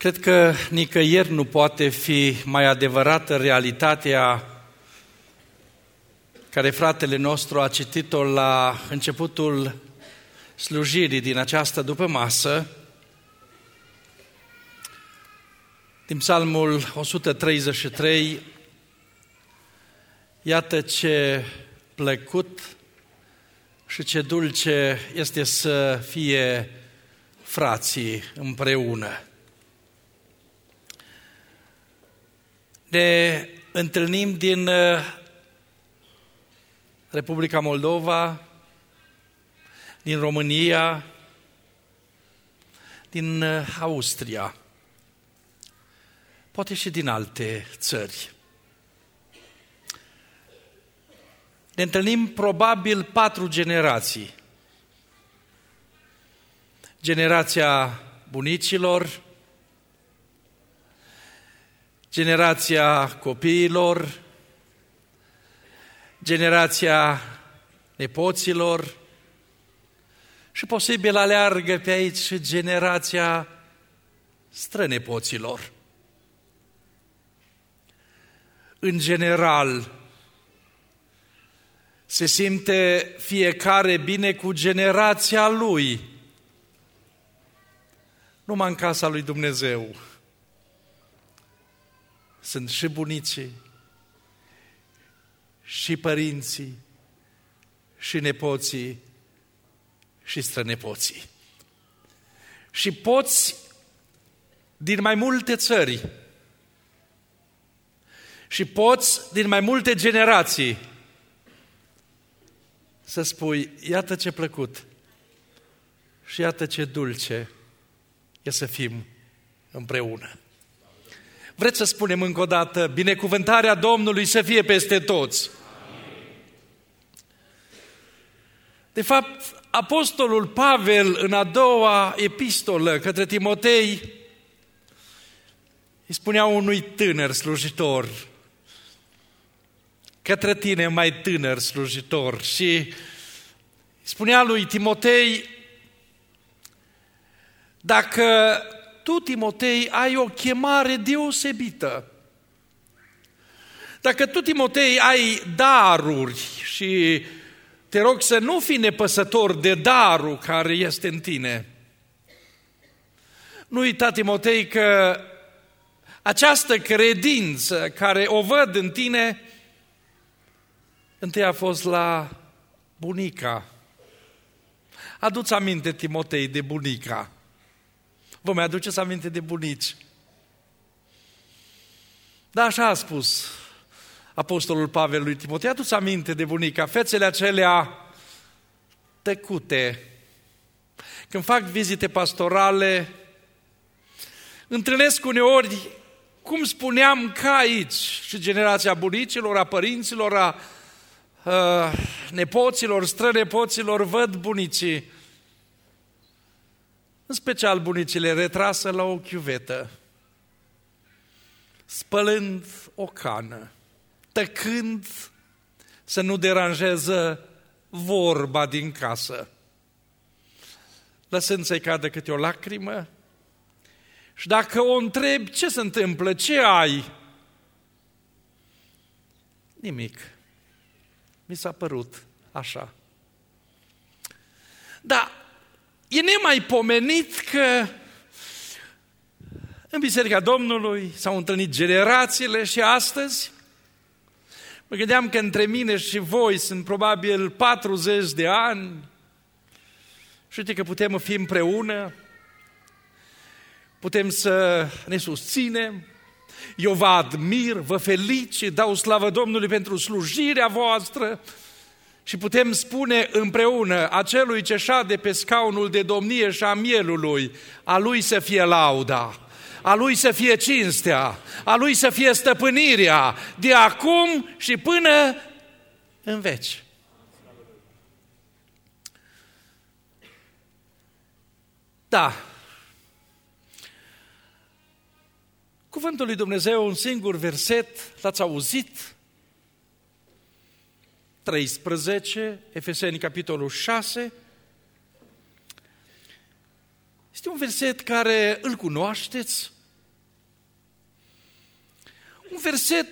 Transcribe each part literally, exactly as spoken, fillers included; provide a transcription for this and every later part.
Cred că nicăieri nu poate fi mai adevărată realitatea care fratele nostru a citit-o la începutul slujirii din această dupămasă, din Psalmul o sută treizeci și trei, iată ce plăcut și ce dulce este să fie frații împreună. Ne întâlnim din Republica Moldova, din România, din Austria, poate și din alte țări. Ne întâlnim probabil patru generații. Generația bunicilor, generația copiilor, generația nepoților și posibil aleargă pe aici și generația strănepoților. În general, se simte fiecare bine cu generația lui, numai în casa lui Dumnezeu. Sunt și bunicii, și părinții, și nepoții, și strănepoții. Și poți din mai multe țări, și poți din mai multe generații să spui, iată ce plăcut și iată ce dulce e să fim împreună. Vreți să spunem încă o dată, binecuvântarea Domnului să fie peste toți. De fapt, apostolul Pavel, în a doua epistolă către Timotei, îi spunea unui tânăr slujitor, către tine mai tânăr slujitor, și spunea lui Timotei, dacă tu, Timotei, ai o chemare deosebită, dacă tu, Timotei, ai daruri și te rog să nu fii nepăsător de darul care este în tine, nu uita, Timotei, că această credință care o văd în tine, întâi a fost la bunica. Adu-ți aminte, Timotei, de bunica. Vă mai aduceți aminte de bunici? Da, așa a spus apostolul Pavel lui Timotei. Adu-ți aminte de bunica, fețele acelea tăcute. Când fac vizite pastorale, întâlnesc uneori, cum spuneam, ca aici, și generația bunicilor, a părinților, a uh, nepoților, strănepoților, văd bunicii, în special bunicile retrasă la o chiuvetă, spălând o cană, tăcând să nu deranjeze vorba din casă, lăsând să-i cadă câte o lacrimă. Și dacă o întreb, ce se întâmplă, ce ai? Nimic. Mi s-a părut așa. Dar e nemaipomenit că în Biserica Domnului s-au întâlnit generațiile și astăzi mă gândeam că între mine și voi sunt probabil patruzeci de ani și uite că putem fi împreună, putem să ne susținem, eu vă admir, vă felicit, dau slavă Domnului pentru slujirea voastră și putem spune împreună acelui ce șade pe scaunul de domnie și a mielului, a lui să fie lauda, a lui să fie cinstea, a lui să fie stăpânirea, de acum și până în veci. Da. Cuvântul lui Dumnezeu, un singur verset, l-ați auzit? treisprezece, Efeseni, capitolul șase. Este un verset care îl cunoașteți, un verset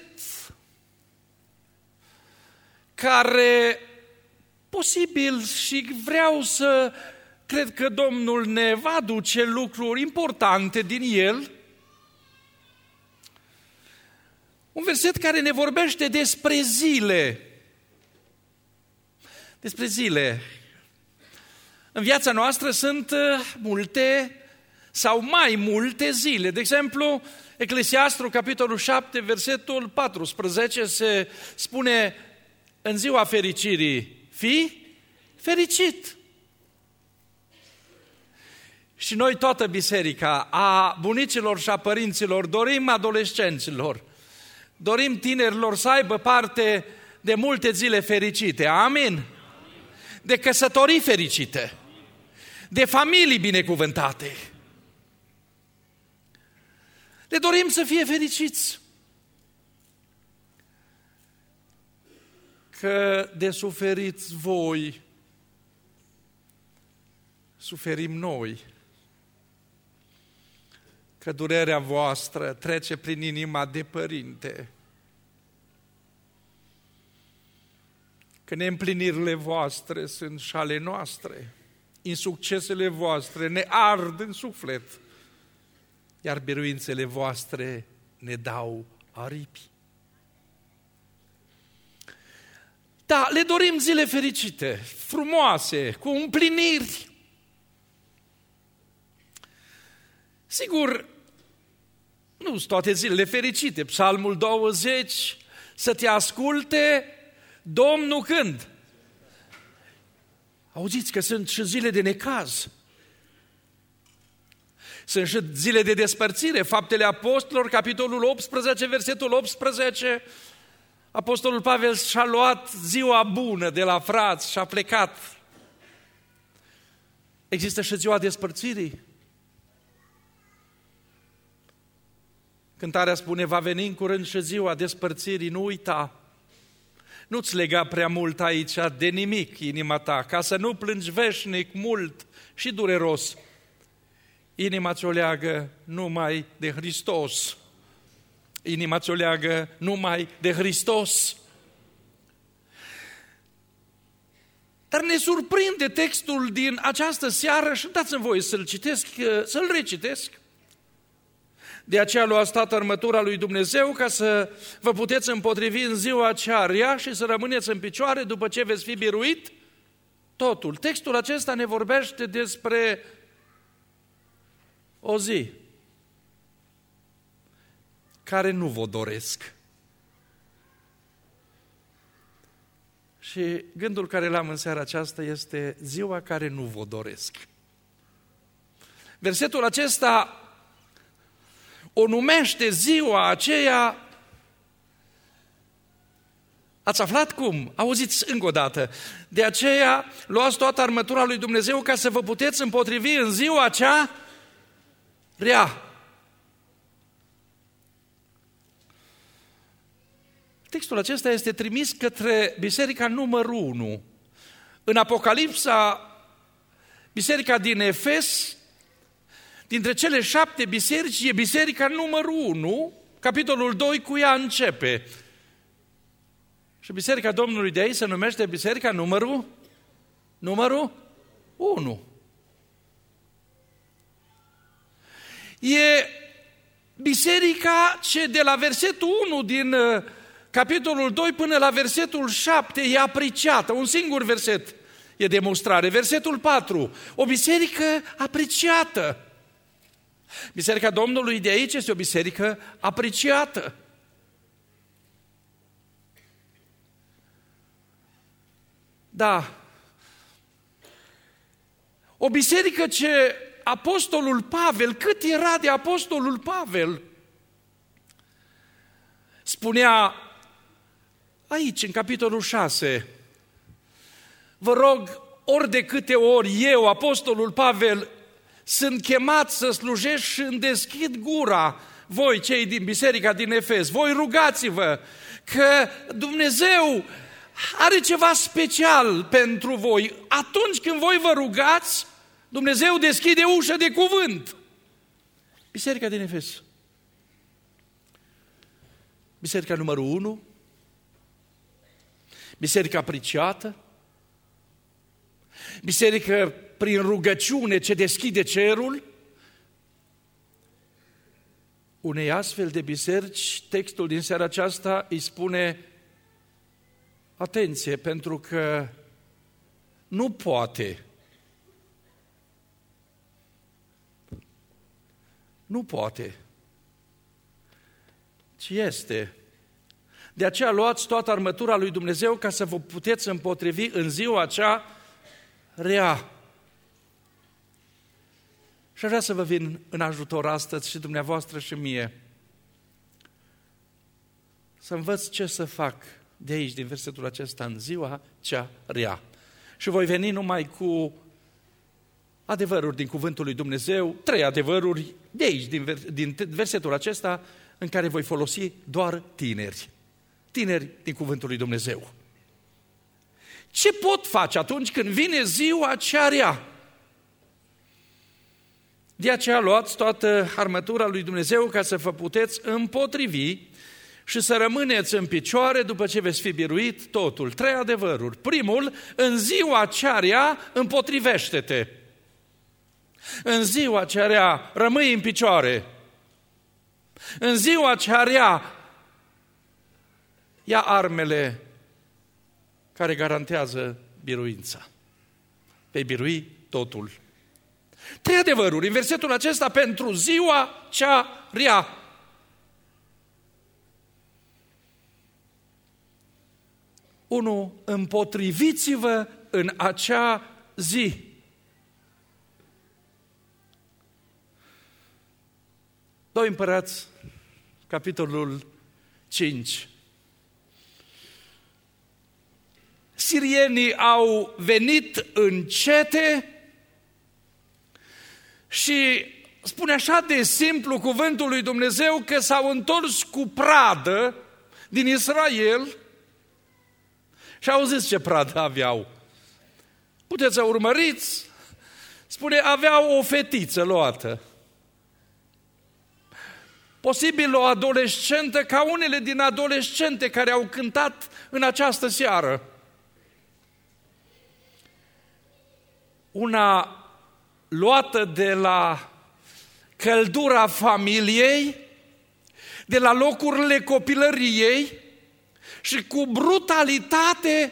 care posibil și vreau să cred că Domnul ne va duce lucruri importante din el. Un verset care ne vorbește despre zile. Despre zile. În viața noastră sunt multe sau mai multe zile. De exemplu, Eclesiastru, capitolul șapte, versetul paisprezece, se spune: în ziua fericirii, fii fericit. Și noi, toată biserica, a bunicilor și a părinților, dorim adolescenților, dorim tinerilor să aibă parte de multe zile fericite. Amin? De căsătorii fericite, de familii binecuvântate. Le dorim să fie fericiți. Că de suferiți voi, suferim noi. Că durerea voastră trece prin inima de părinte. Că neîmplinirile voastre sunt și ale noastre. Insuccesele voastre ne ard în suflet, iar biruințele voastre ne dau aripi. Da, le dorim zile fericite, frumoase, cu împliniri. Sigur, nu sunt toate zilele fericite. Psalmul douăzeci, să te asculte Domnul când? Auziți că sunt și zile de necaz. Sunt și zile de despărțire. Faptele Apostolilor, capitolul optsprezece, versetul optsprezece, Apostolul Pavel și-a luat ziua bună de la frați și a plecat. Există și ziua despărțirii. Cântarea spune: va veni în curând și ziua despărțirii, nu uita. Nu-ți lega prea mult aici de nimic inima ta, ca să nu plângi veșnic, mult și dureros. Inima ți-o leagă numai de Hristos. Inima ți-o leagă numai de Hristos. Dar ne surprinde textul din această seară și dați-mi voie să-l citesc, să-l recitesc. De aceea luați toată armătura lui Dumnezeu ca să vă puteți împotrivi în ziua cea rea și să rămâneți în picioare după ce veți fi biruit totul. Textul acesta ne vorbește despre o zi care nu vă doresc. Și gândul care l-am în seara aceasta este ziua care nu vă doresc. Versetul acesta o numește ziua aceea. Ați aflat cum? Auziți încă o dată. De aceea luați toată armătura lui Dumnezeu ca să vă puteți împotrivi în ziua cea rea. Textul acesta este trimis către biserica numărul unu. În Apocalipsa, biserica din Efes, dintre cele șapte biserici, e biserica numărul unu, capitolul doi, cu ea începe. Și biserica Domnului de aici se numește biserica numărul, numărul unu. E biserica ce de la versetul unu din capitolul doi până la versetul șapte e apreciată. Un singur verset e demonstrare. Versetul patru, o biserică apreciată. Biserica Domnului de aici este o biserică apreciată. Da. O biserică ce apostolul Pavel, cât era de apostolul Pavel, spunea aici, în capitolul șase, vă rog, ori de câte ori eu, apostolul Pavel, sunt chemat să slujesc și îmi deschid gura, voi cei din biserica din Efes, voi rugați-vă că Dumnezeu are ceva special pentru voi. Atunci când voi vă rugați, Dumnezeu deschide ușă de cuvânt. Biserica din Efes. biserica numărul unu, biserica apreciată, biserică prin rugăciune ce deschide cerul. Unei astfel de biserici, textul din seara aceasta îi spune atenție, pentru că nu poate, nu poate, ci este. De aceea luați toată armătura lui Dumnezeu ca să vă puteți împotrivi în ziua acea rea. Și aș vrea să vă vin în ajutor astăzi și dumneavoastră și mie. Să învăț ce să fac de aici, din versetul acesta, în ziua cea rea. Și voi veni numai cu adevăruri din cuvântul lui Dumnezeu, trei adevăruri de aici, din, din versetul acesta, în care voi folosi doar tineri. Tineri din cuvântul lui Dumnezeu. Ce pot face atunci când vine ziua cea rea? De aceea luați toată armătura lui Dumnezeu ca să vă puteți împotrivi și să rămâneți în picioare după ce veți fi biruit totul. Trei adevăruri. Primul, în ziua cea rea împotrivește-te. În ziua cea rea rămâi în picioare. În ziua cea rea ia armele care garantează biruința. Vei birui totul. Trei adevăruri în versetul acesta pentru ziua cea rea. Unu, împotriviți-vă în acea zi. Doi Împărați, capitolul cinci. Sirienii au venit în cete și spune așa de simplu cuvântul lui Dumnezeu că s-au întors cu pradă din Israel și au zis ce pradă aveau. Puteți să urmăriți, spune, aveau o fetiță luată. Posibil o adolescentă ca unele din adolescente care au cântat în această seară. Una luată de la căldura familiei, de la locurile copilăriei și cu brutalitate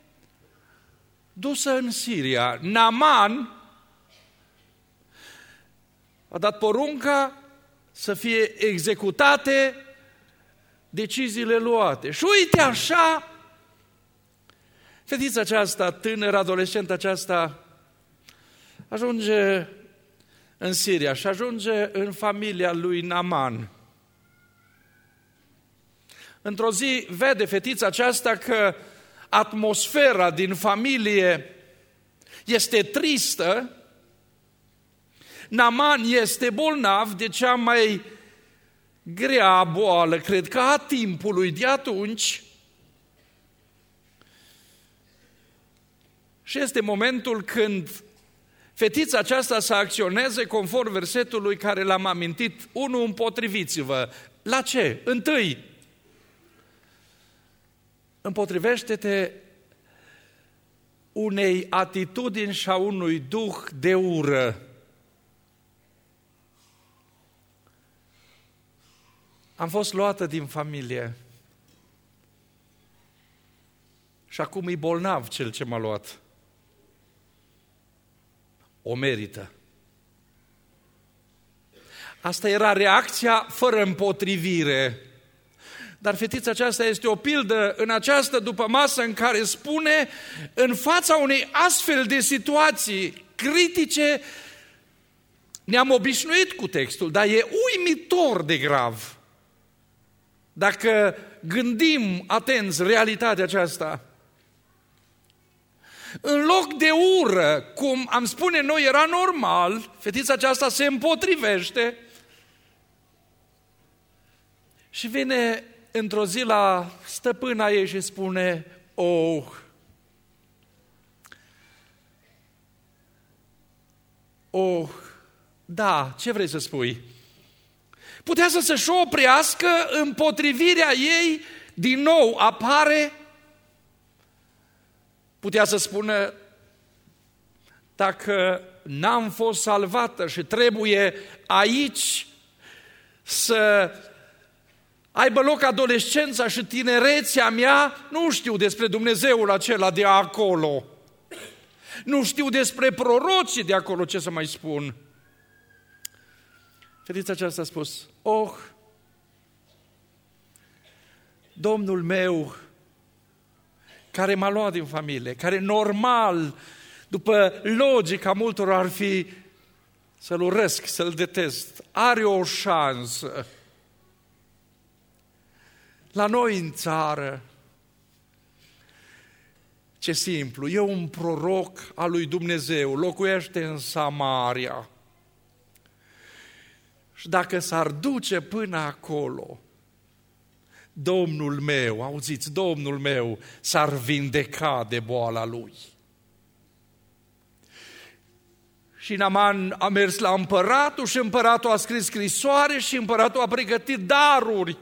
dusă în Siria. Naaman a dat porunca să fie executate deciziile luate. Și uite așa, fetița aceasta, tânără, adolescentă aceasta, ajunge în Siria și ajunge în familia lui Naaman. Într-o zi vede fetița aceasta că atmosfera din familie este tristă, Naaman este bolnav de cea mai grea boală, cred că a timpului de atunci, și este momentul când fetița aceasta să acționeze conform versetului care l-am amintit. Unu, împotriviți-vă. La ce? Întâi, împotrivește-te unei atitudini și a unui duh de ură. Am fost luată din familie și acum e bolnav cel ce m-a luat. O merită. Asta era reacția fără împotrivire. Dar fetița aceasta este o pildă în această dupămasă în care spune, în fața unei astfel de situații critice, ne-am obișnuit cu textul, dar e uimitor de grav. Dacă gândim atenți realitatea aceasta, în loc de ură, cum am spune noi era normal, fetița aceasta se împotrivește și vine într-o zi la stăpâna ei și spune, oh, oh, da, ce vrei să spui? Putea să se-și oprească, împotrivirea ei din nou apare. Putea să spună, dacă n-am fost salvată și trebuie aici să aibă loc adolescența și tinerețea mea, nu știu despre Dumnezeul acela de acolo. Nu știu despre prorocii de acolo, ce să mai spun. Fetița aceasta a spus, oh, Domnul meu, care m-a luat din familie, care normal, după logica multor ar fi să-l urăsc, să-l detest, are o șansă. La noi în țară, ce simplu, e un proroc al lui Dumnezeu, locuiește în Samaria. Și dacă s-ar duce până acolo, Domnul meu, auziți, Domnul meu s-ar vindeca de boala lui. Și Naaman a mers la împăratul și împăratul a scris scrisoare și împăratul a pregătit daruri.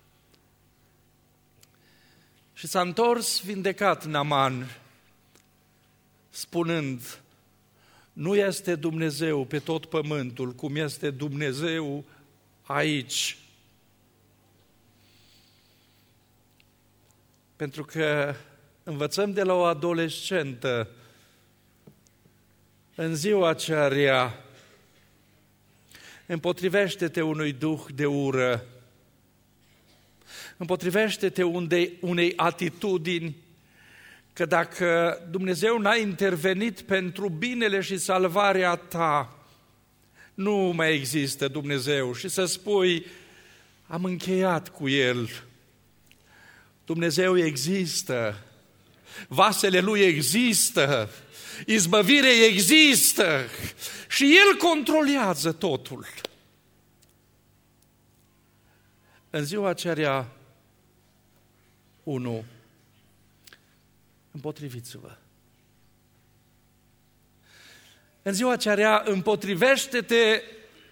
Și s-a întors vindecat Naaman, spunând, nu este Dumnezeu pe tot pământul, cum este Dumnezeu aici. Pentru că învățăm de la o adolescentă, în ziua aceea, împotrivește-te unui duh de ură, împotrivește-te unei, unei atitudini că dacă Dumnezeu n-a intervenit pentru binele și salvarea ta, nu mai există Dumnezeu și să spui, am încheiat cu El. Dumnezeu există, vasele Lui există, izbăvire există și El controlează totul. În ziua aceea, unu, împotriviți-vă. În ziua aceea, împotrivește-te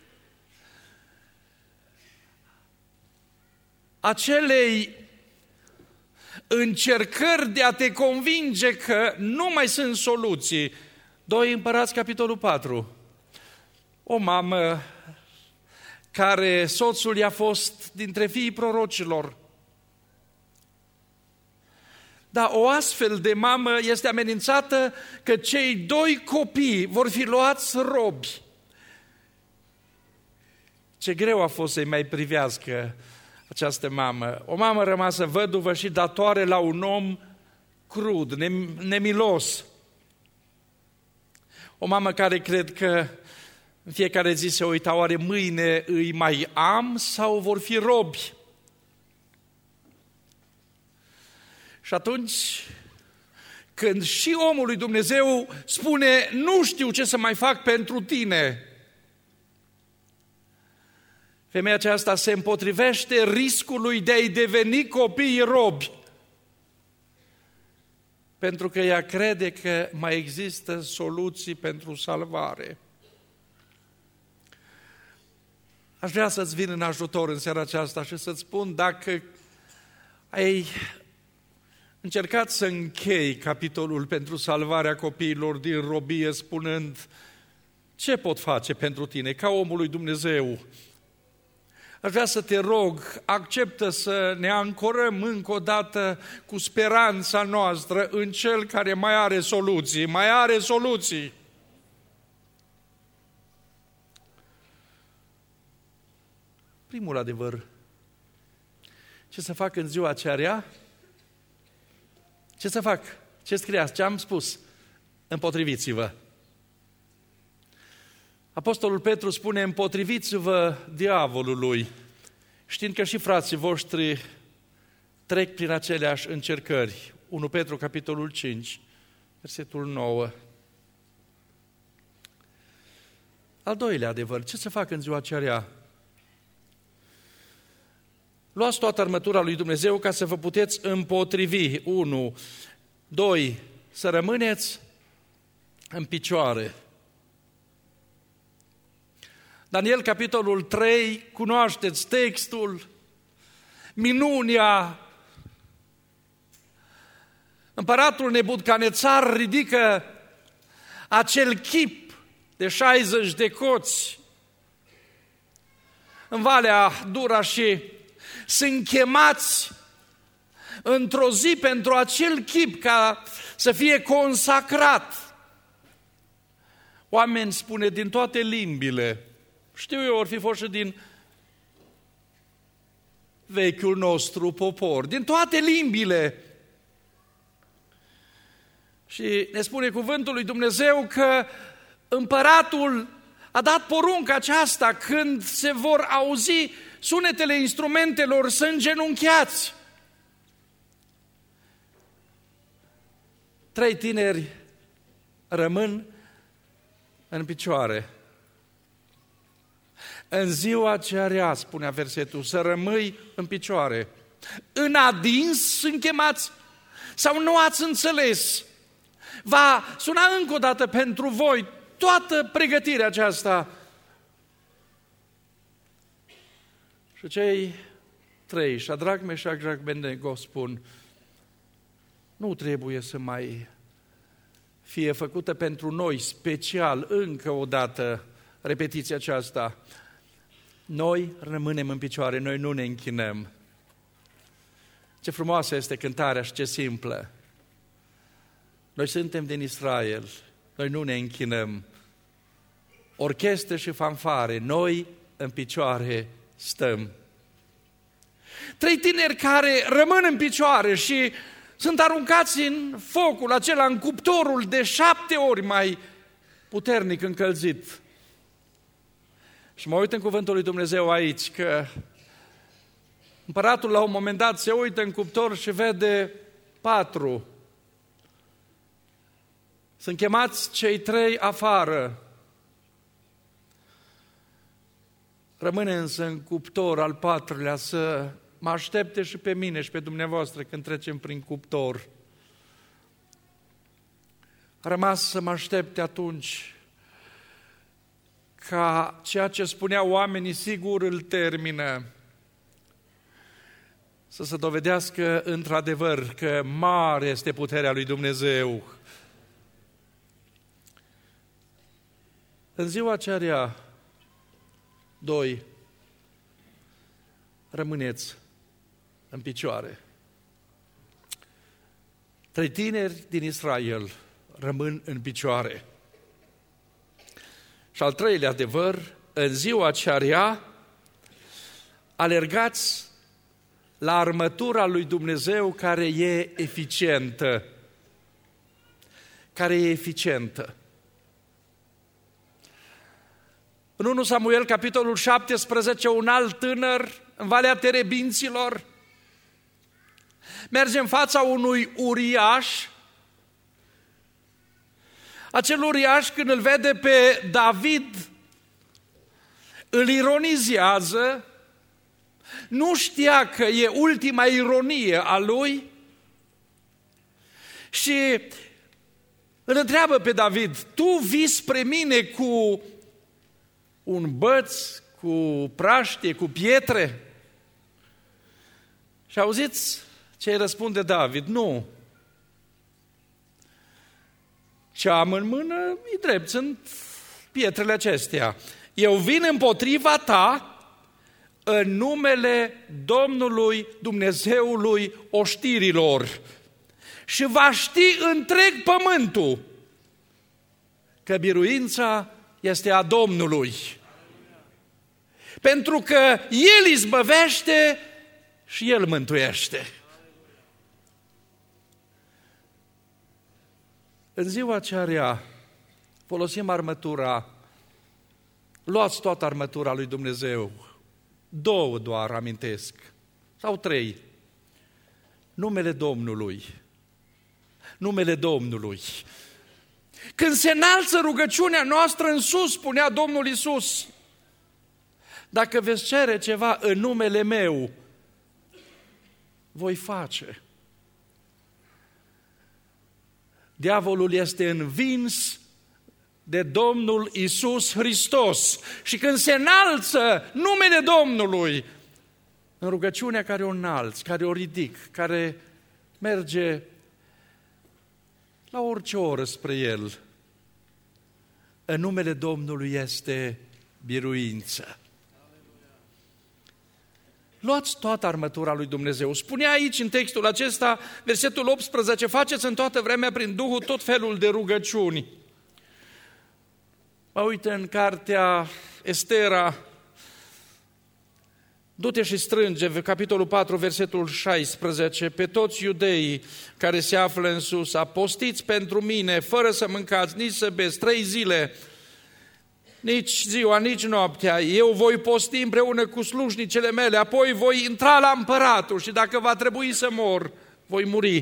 acelei încercări de a te convinge că nu mai sunt soluții. doi Împărați, capitolul patru. O mamă care soțul i-a fost dintre fiii prorocilor. Dar o astfel de mamă este amenințată că cei doi copii vor fi luați robi. Ce greu a fost să-i mai privească această mamă. O mamă rămasă văduvă și datoare la un om crud, nemilos. O mamă care cred că în fiecare zi se uita, oare mâine îi mai am sau vor fi robi? Și atunci, când și omul lui Dumnezeu spune, nu știu ce să mai fac pentru tine, femeia aceasta se împotrivește riscului de a-i deveni copii robi, pentru că ea crede că mai există soluții pentru salvare. Aș vrea să-ți vin în ajutor în seara aceasta și să-ți spun dacă ai încercat să închei capitolul pentru salvarea copiilor din robie spunând ce pot face pentru tine ca omul lui Dumnezeu. Aș vrea să te rog, acceptă să ne ancorăm încă o dată cu speranța noastră în Cel care mai are soluții, mai are soluții. Primul adevăr, ce să fac în ziua aceea? Ce să fac? Ce scriați? Ce am spus? Împotriviți-vă. Apostolul Petru spune, împotriviți-vă diavolului, știind că și frații voștri trec prin aceleași încercări. unu Petru, capitolul cinci, versetul nouă. Al doilea adevăr, ce să fac în ziua aceea? Luați toată armătura lui Dumnezeu ca să vă puteți împotrivi. unu. doi. Să rămâneți în picioare. Daniel, capitolul trei, cunoașteți textul, minunea. Împăratul Nebutcanețar ridică acel chip de șaizeci de coți în Valea Dura și sunt chemați într-o zi pentru acel chip ca să fie consacrat. Oameni, spune, din toate limbile, știu eu, or fi fost și din vechiul nostru popor, din toate limbile. Și ne spune cuvântul lui Dumnezeu că împăratul a dat porunca aceasta când se vor auzi sunetele instrumentelor să îngenunchiați. Trei tineri rămân în picioare. În ziua ce rea, spunea versetul, să rămâi în picioare. În adins sunt chemați sau nu ați înțeles? Va suna încă o dată pentru voi toată pregătirea aceasta. Și cei trei, Șadrac, Meșac și Abednego, spun, nu trebuie să mai fie făcută pentru noi special încă o dată repetiția aceasta. Noi rămânem în picioare, noi nu ne închinăm. Ce frumoasă este cântarea și ce simplă. Noi suntem din Israel, noi nu ne închinăm. Orchestre și fanfare, noi în picioare stăm. Trei tineri care rămân în picioare și sunt aruncați în focul acela, în cuptorul de șapte ori mai puternic încălzit. Și mă uit în cuvântul lui Dumnezeu aici că împăratul la un moment dat se uită în cuptor și vede patru. Sunt chemați cei trei afară. Rămâne însă în cuptor al patrulea să mă aștepte și pe mine și pe dumneavoastră când trecem prin cuptor. A rămas să mă aștepte atunci ca ceea ce spuneau oamenii sigur îl termină. Să se dovedească într-adevăr că mare este puterea lui Dumnezeu. În ziua aceea, doi, rămâneți în picioare. Trei tineri din Israel rămân în picioare. Și al treilea adevăr, în ziua aceea, alergați la armătura lui Dumnezeu care e eficientă. Care e eficientă. În întâi Samuel, capitolul șaptesprezece, un alt tânăr în Valea Terebinților merge în fața unui uriaș. Acel uriaș, când îl vede pe David, îl ironizează, nu știa că e ultima ironie a lui și îl întreabă pe David, tu vii spre mine cu un băț, cu praștie, cu pietre? Și auziți ce îi răspunde David? Nu. Ce am în mână, e drept, sunt pietrele acestea. Eu vin împotriva ta în numele Domnului Dumnezeului oștirilor și va ști întreg pământul că biruința este a Domnului. Pentru că El izbăvește și El mântuiește. În ziua aceea folosim armătura, luați toată armătura lui Dumnezeu, două doar amintesc, sau trei. Numele Domnului, numele Domnului. Când se înalță rugăciunea noastră în sus, spunea Domnul Iisus, dacă veți cere ceva în numele meu, voi face. Diavolul este învins de Domnul Iisus Hristos. Și când se înalță numele Domnului, în rugăciunea care o înalți, care o ridic, care merge la orice oră spre El, în numele Domnului este biruință. Luați toată armătura lui Dumnezeu. Spunea aici în textul acesta, versetul optsprezece, faceți în toată vremea prin Duhul tot felul de rugăciuni. Mă uit în cartea Estera, du-te și strânge, capitolul patru, versetul șaisprezece, pe toți iudeii care se află în sus, postiți pentru mine, fără să mâncați, nici să beți, trei zile, nici ziua, nici noaptea, eu voi posti împreună cu slujnicele mele, apoi voi intra la împăratul și dacă va trebui să mor, voi muri.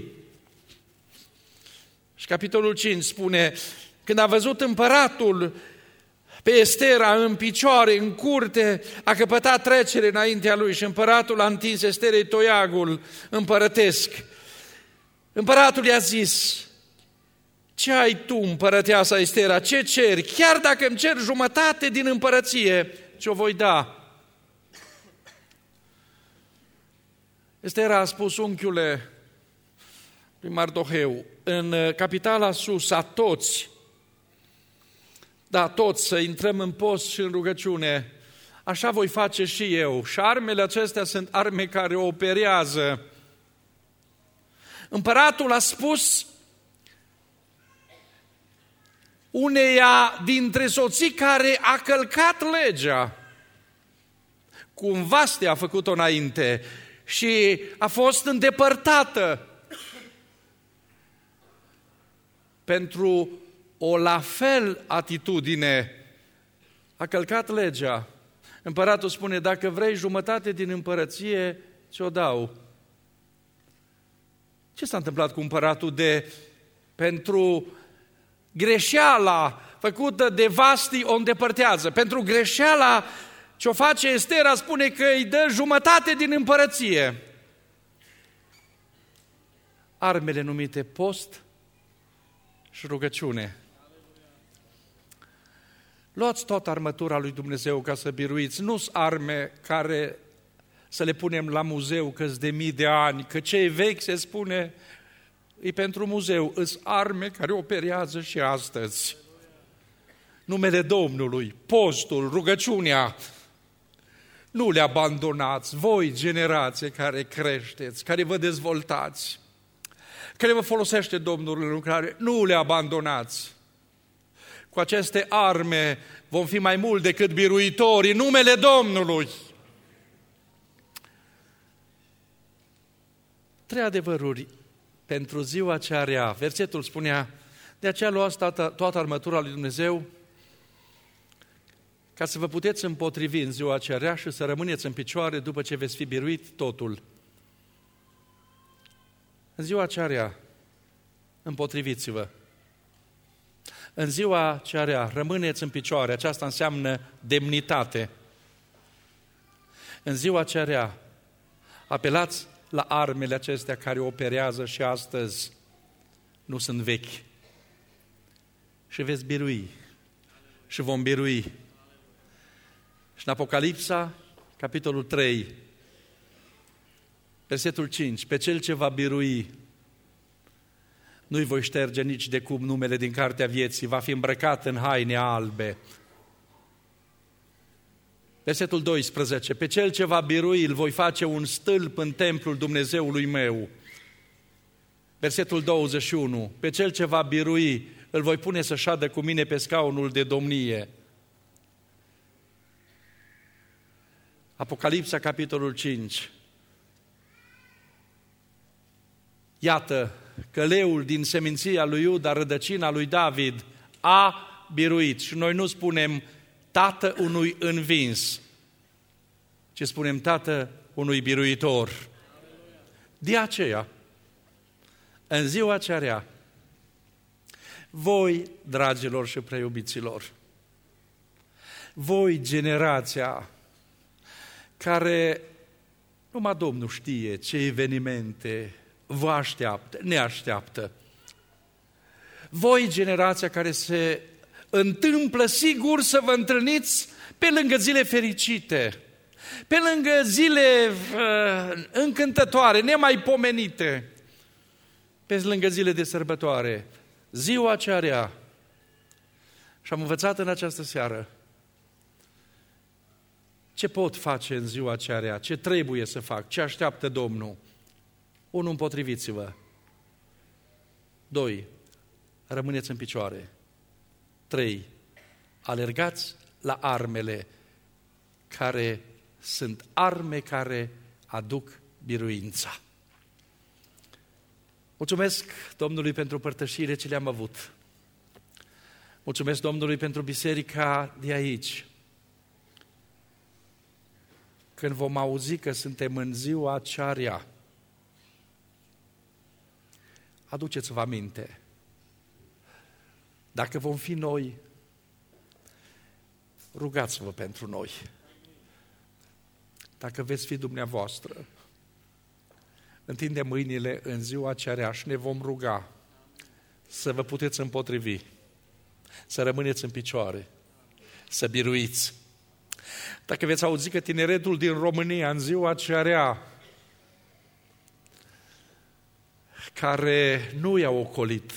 Și capitolul cinci spune, când a văzut împăratul pe Estera în picioare, în curte, a căpătat trecere înaintea lui și împăratul a întins Esterei toiagul împărătesc. Împăratul i-a zis, ce ai tu, împărăteasa Estera, ce ceri? Chiar dacă îmi cer jumătate din împărăție, ce-o voi da? Estera a spus, unchiule, lui Mardoheu, în capitala Susa, toți, da, toți să intrăm în post și în rugăciune, așa voi face și eu. Și armele acestea sunt arme care operează. Împăratul a spus uneia dintre soții care a călcat legea, cumva a făcut-o înainte și a fost îndepărtată pentru o la fel atitudine, a călcat legea. Împăratul spune, dacă vrei jumătate din împărăție, ți-o dau. Ce s-a întâmplat cu împăratul de pentru greșeala făcută de Vasti o îndepărtează? Pentru greșeala ce o face Estera spune că îi dă jumătate din împărăție. Armele numite post și rugăciune. Luați toată armătura lui Dumnezeu ca să biruiți. Nu-s arme care să le punem la muzeu că-s de mii de ani, că cei vechi se spune e pentru muzeu. Îs arme care operează și astăzi. Numele Domnului, postul, rugăciunea. Nu le abandonați, voi, generație care creșteți, care vă dezvoltați, care vă folosește Domnul în lucrare, nu le abandonați. Cu aceste arme vom fi mai mult decât biruitori în numele Domnului. Trei adevăruri pentru ziua cea rea. Versetul spunea, de aceea luați toată, toată armătura lui Dumnezeu ca să vă puteți împotrivi în ziua cea rea și să rămâneți în picioare după ce veți fi biruit totul. În ziua cea rea, împotriviți-vă. În ziua cea rea, rămâneți în picioare, aceasta înseamnă demnitate. În ziua cea rea, apelați la armele acestea care operează și astăzi, nu sunt vechi. Și veți birui. Și vom birui. Și în Apocalipsa, capitolul trei, versetul cinci, pe cel ce va birui, nu-i voi șterge nici de cum numele din cartea vieții, va fi îmbrăcat în haine albe. Versetul doisprezece, pe cel ce va birui îl voi face un stâlp în templul Dumnezeului meu. Versetul douăzeci și unu, pe cel ce va birui îl voi pune să șadă cu mine pe scaunul de domnie. Apocalipsa, capitolul cinci. Iată că leul din seminția lui Iuda, rădăcina lui David, a biruit. Și noi nu spunem tată unui învins, ci spunem tată unui biruitor. De aceea, în ziua cea rea, voi, dragilor și preiubiților, voi, generația care numai Domnul știe ce evenimente vă așteaptă, ne așteaptă. Voi, generația care se întâmplă sigur să vă întâlniți pe lângă zile fericite, pe lângă zile uh, încântătoare, nemaipomenite, pe lângă zile de sărbătoare, ziua cea rea. Și am învățat în această seară ce pot face în ziua cea rea, ce trebuie să fac, ce așteaptă Domnul. Unu, împotriviți-vă. Doi, rămâneți în picioare. Trei, alergați la armele care sunt arme care aduc biruința. Mulțumesc Domnului pentru părtășire ce le-am avut. Mulțumesc Domnului pentru biserica de aici. Când vom auzi că suntem în ziua cea rea, aduceți-vă aminte. Dacă vom fi noi, rugați-vă pentru noi. Dacă veți fi dumneavoastră, întinde mâinile în ziua cea rea și ne vom ruga să vă puteți împotrivi, să rămâneți în picioare, să biruiți. Dacă veți auzi că tineretul din România în ziua cea rea, care nu i-a ocolit,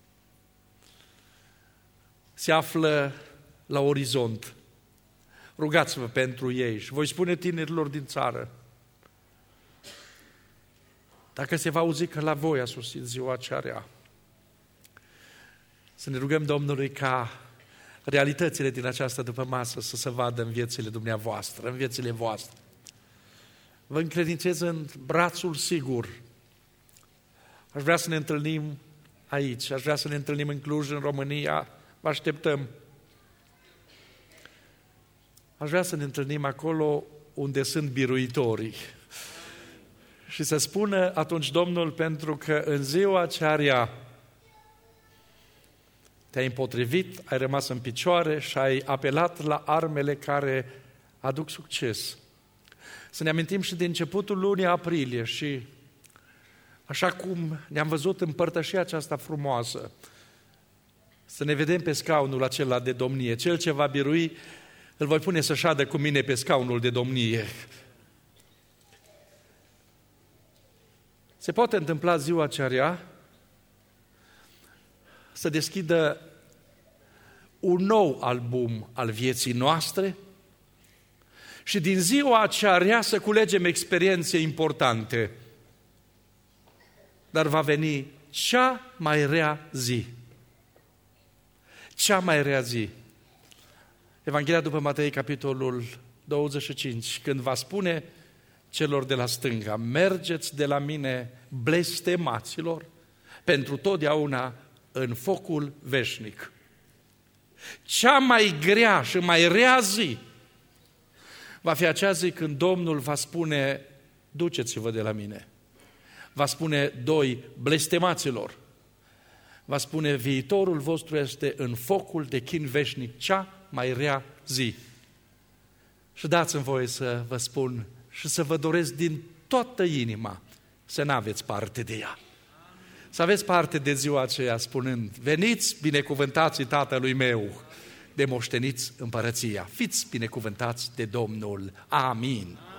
se află la orizont, rugați-vă pentru ei și voi spune tinerilor din țară, dacă se va auzi că la voi a sosit ziua cea rea, să ne rugăm Domnului ca realitățile din această dupămasă să se vadă în viețile dumneavoastră, în viețile voastre. Vă încredințez în brațul sigur. Aș vrea să ne întâlnim aici, aș vrea să ne întâlnim în Cluj, în România, vă așteptăm. Aș vrea să ne întâlnim acolo unde sunt biruitorii. Și să spună atunci Domnul, pentru că în ziua cea rea te-ai împotrivit, ai rămas în picioare și ai apelat la armele care aduc succes. Să ne amintim și de începutul lunii aprilie și așa cum ne-am văzut în părtășia aceasta frumoasă, să ne vedem pe scaunul acela de domnie. Cel ce va birui, îl voi pune să șadă cu mine pe scaunul de domnie. Se poate întâmpla ziua cea rea să deschidă un nou album al vieții noastre și din ziua cea rea să culegem experiențe importante. Dar va veni cea mai rea zi. Cea mai rea zi. Evanghelia după Matei, capitolul douăzeci și cinci, când va spune celor de la stânga, mergeți de la mine, blestemaților, pentru totdeauna în focul veșnic. Cea mai grea și mai rea zi va fi acea zi când Domnul va spune, duceți-vă de la mine. Va spune, doi, blestemaților. Va spune, viitorul vostru este în focul de chin veșnic, cea mai rea zi. Și dați-mi voie să vă spun și să vă doresc din toată inima să n-aveți parte de ea. Să aveți parte de ziua aceea spunând, veniți binecuvântații Tatălui meu, de moșteniți împărăția. Fiți binecuvântați de Domnul. Amin.